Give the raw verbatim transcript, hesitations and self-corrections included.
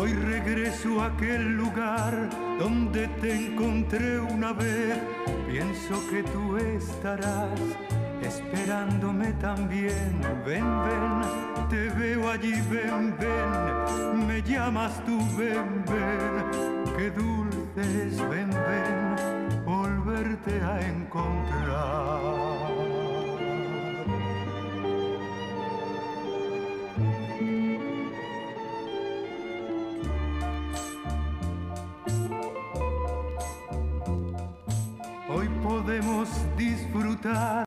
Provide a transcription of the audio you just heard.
Hoy regreso a aquel lugar donde te encontré una vez. Pienso que tú estarás esperándome también. Ven, ven, te veo allí, ven, ven. Me llamas tú, ven, ven. Qué dulce es, ven, ven, volverte a encontrar. Hoy podemos disfrutar